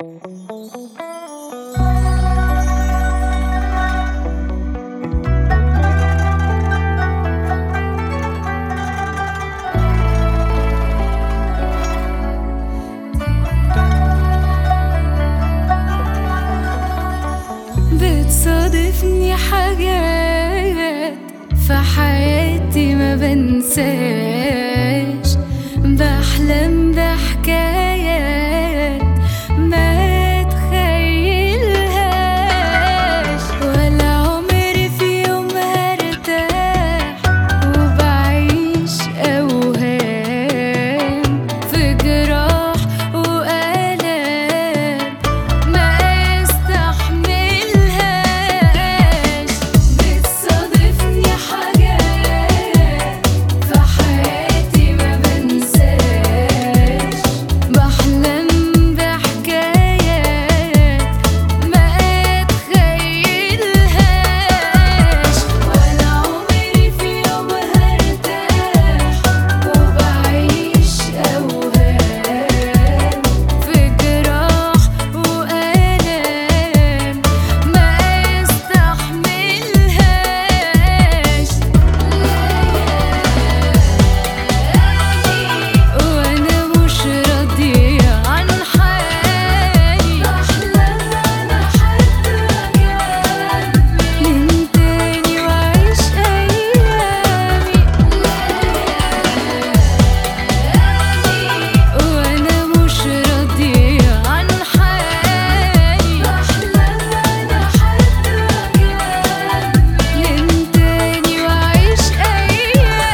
بتصادفني حاجات في حياتي ما بنساش، بحلم بحكايات ما تخيلهاش، ولا عمري في يوم هرتاح وبعيش أوهام في جراح وآلام ما استحملهاش. بتصادفني حاجات في حياتي ما بنساش، بحلم بحكايات ما اتخيلهاش، ولا عمري في يوم هرتاح وبعيش أوهام في جراح وآلام ما استحملهاش. وانا مش راضية عن حالي، بحلم انا حد من تاني واعيش ايامي. وانا مش راضية عن حالي، بحلم انا حد من تاني واعيش ايامي.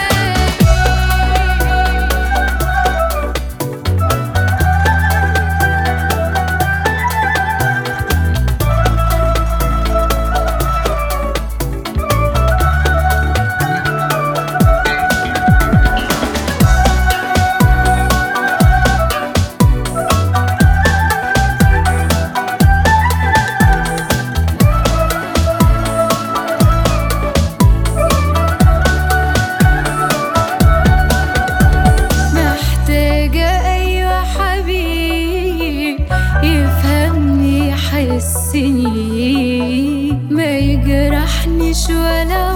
محتاجة أيوة حبيب يفهمني يحسني، ما يجرحنيش ولا